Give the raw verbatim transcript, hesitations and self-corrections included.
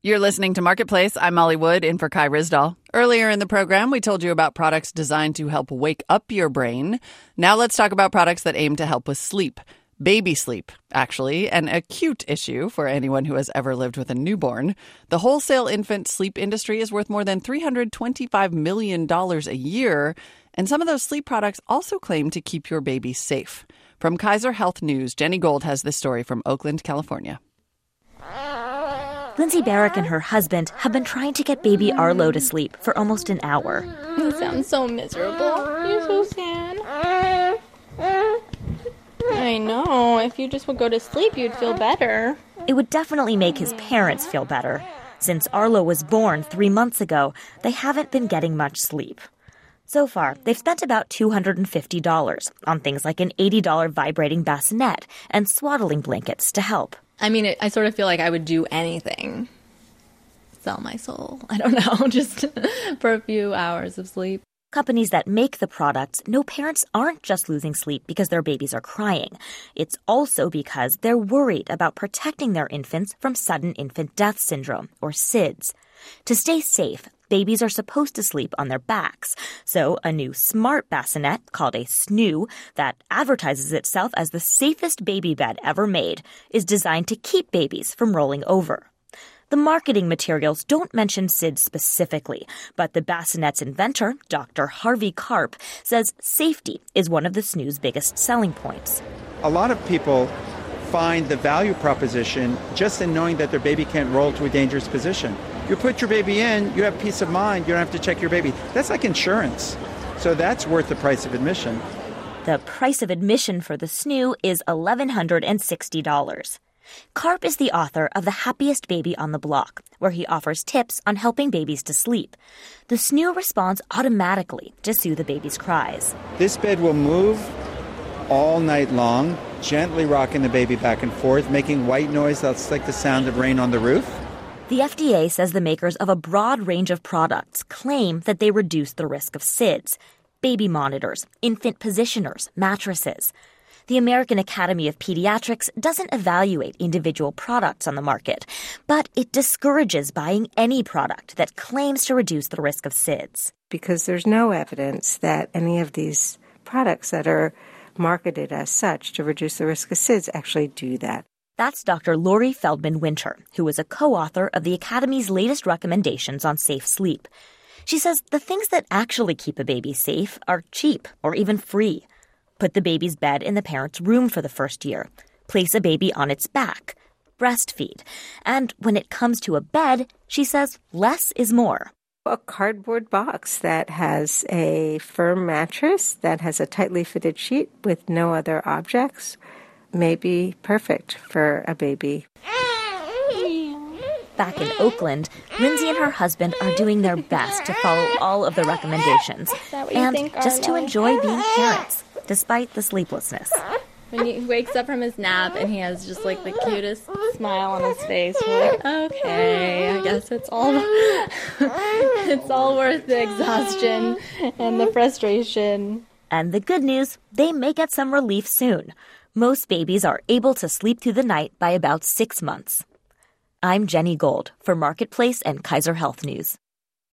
You're listening to Marketplace. I'm Molly Wood, in for Kai Ryssdal. Earlier in the program, we told you about products designed to help wake up your brain. Now let's talk about products that aim to help with sleep. Baby sleep, actually, an acute issue for anyone who has ever lived with a newborn. The wholesale infant sleep industry is worth more than three hundred twenty-five million dollars a year, and some of those sleep products also claim to keep your baby safe. From Kaiser Health News, Jenny Gold has this story from Oakland, California. Lindsay Barrick and her husband have been trying to get baby Arlo to sleep for almost an hour. You sound so miserable. You're so sad. I know. If you just would go to sleep, you'd feel better. It would definitely make his parents feel better. Since Arlo was born three months ago, they haven't been getting much sleep. So far, they've spent about two hundred fifty dollars on things like an eighty dollars vibrating bassinet and swaddling blankets to help. I mean, it, I sort of feel like I would do anything. Sell my soul. I don't know, just for a few hours of sleep. Companies that make the products know parents aren't just losing sleep because their babies are crying. It's also because they're worried about protecting their infants from sudden infant death syndrome, or S I D S. To stay safe, babies are supposed to sleep on their backs. So a new smart bassinet called a S N O O that advertises itself as the safest baby bed ever made is designed to keep babies from rolling over. The marketing materials don't mention S I D S specifically, but the bassinet's inventor, Doctor Harvey Karp, says safety is one of the S N O O's biggest selling points. A lot of people find the value proposition just in knowing that their baby can't roll to a dangerous position. You put your baby in, you have peace of mind, you don't have to check your baby. That's like insurance. So that's worth the price of admission. The price of admission for the S N O O is one thousand one hundred sixty dollars. Karp is the author of The Happiest Baby on the Block, where he offers tips on helping babies to sleep. The S N O O responds automatically to soothe the baby's cries. This bed will move all night long, gently rocking the baby back and forth, making white noise that's like the sound of rain on the roof. The F D A says the makers of a broad range of products claim that they reduce the risk of S I D S. Baby monitors, infant positioners, mattresses. The American Academy of Pediatrics doesn't evaluate individual products on the market, but it discourages buying any product that claims to reduce the risk of S I D S. Because there's no evidence that any of these products that are marketed as such to reduce the risk of S I D S actually do that. That's Doctor Lori Feldman-Winter, who is a co-author of the Academy's latest recommendations on safe sleep. She says the things that actually keep a baby safe are cheap or even free. Put the baby's bed in the parent's room for the first year. Place a baby on its back. Breastfeed. And when it comes to a bed, she says less is more. A cardboard box that has a firm mattress, that has a tightly fitted sheet with no other objects, may be perfect for a baby. Back in Oakland, Lindsay and her husband are doing their best to follow all of the recommendations and think, just to enjoy being parents, despite the sleeplessness. When he wakes up from his nap and he has just like the cutest smile on his face, we're like, okay, I guess it's all it's all worth the exhaustion and the frustration. And the good news, they may get some relief soon. Most babies are able to sleep through the night by about six months. I'm Jenny Gold for Marketplace and Kaiser Health News.